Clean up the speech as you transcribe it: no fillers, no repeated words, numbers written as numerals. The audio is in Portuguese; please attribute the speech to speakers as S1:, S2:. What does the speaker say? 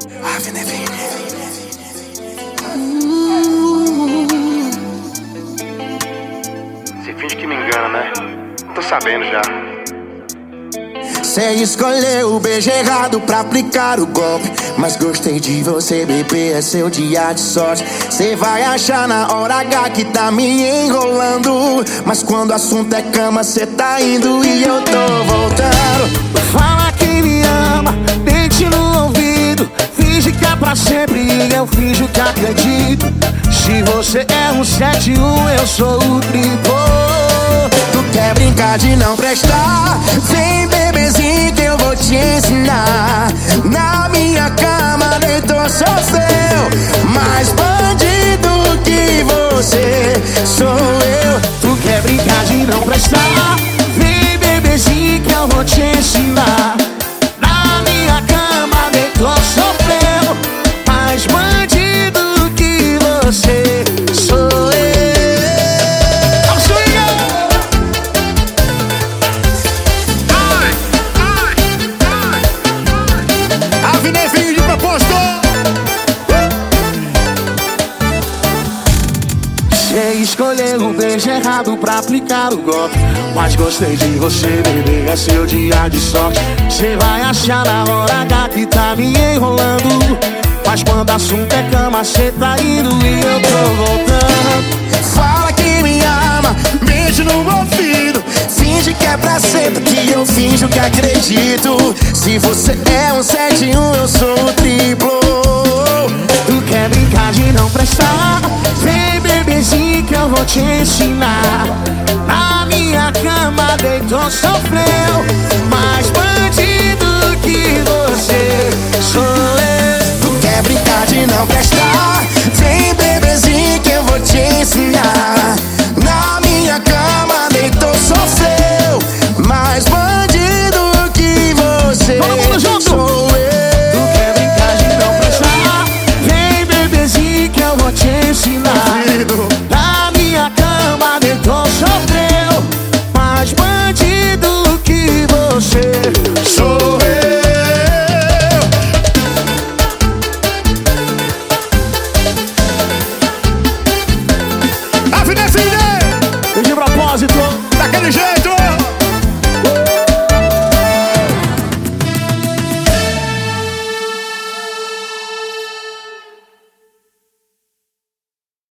S1: Você finge que me engana, né? Tô sabendo já.
S2: Cê escolheu o beijo errado pra aplicar o golpe, mas gostei de você, bebê, é seu dia de sorte. Cê vai achar na hora H que tá me enrolando, mas quando o assunto é cama, cê tá indo e eu tô voltando.
S3: Fala que me ama, dente no ouvido, finge que é pra sempre e eu finjo que acredito. Se você é um 71, eu sou o triplo.
S2: Tu quer brincar de não prestar? Vem, bebezinho, que eu vou te ensinar. Na minha cama deitou, sofreu, mais bandido que você sou eu.
S3: Tu quer brincar de não prestar? Vem, bebezinho, que eu vou te ensinar. Na minha cama deitou, sofreu, mais bandido que você sou eu.
S4: Avinevinho de propósito.
S3: Você escolheu o beijo errado pra aplicar o golpe, mas gostei de você, bebê, é seu dia de sorte. Cê vai achar na hora H que tá me enrolando, mas quando assunto é cama, cê tá indo e eu tô voltando.
S2: Fala que me ama, beijo no ouvido, finge que é pra sempre que eu finjo que acredito. Se você é um 71, eu sou o triplo.
S3: Tu quer brincar de não prestar? Vem, bebezinho, que eu vou te ensinar. Na minha cama deitou, sofreu, mas bandido